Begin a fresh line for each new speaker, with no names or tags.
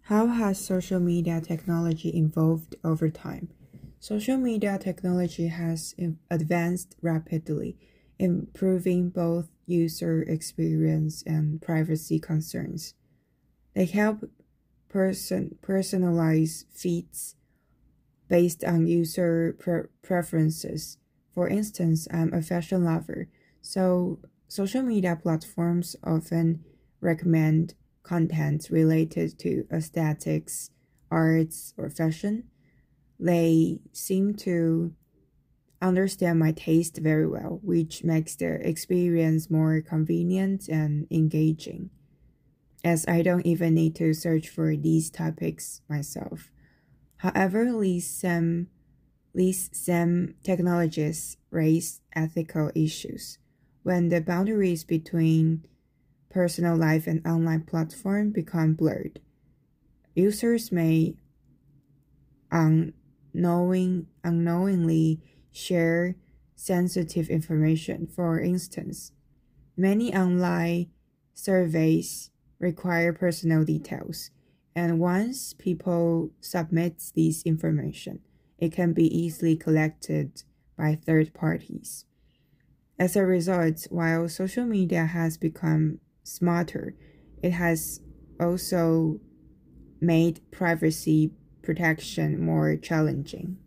How has social media technology evolved over time? Social media technology has advanced rapidly, improving both user experience and privacy concerns. They help personalize feeds based on user preferences. For instance, I'm a fashion lover, so social media platforms often recommend content related to aesthetics, arts, or fashion. They seem to understand my taste very well, which makes the experience more convenient and engaging, as I don't even need to search for these topics myself. However, these same technologies raise ethical issues. When the boundaries between personal life and online platform become blurred, users may unknowingly share sensitive information. For instance, many online surveys require personal details, and once people submit this information, it can be easily collected by third parties. As a result, while social media has become smarter, it has also made privacy protection more challenging.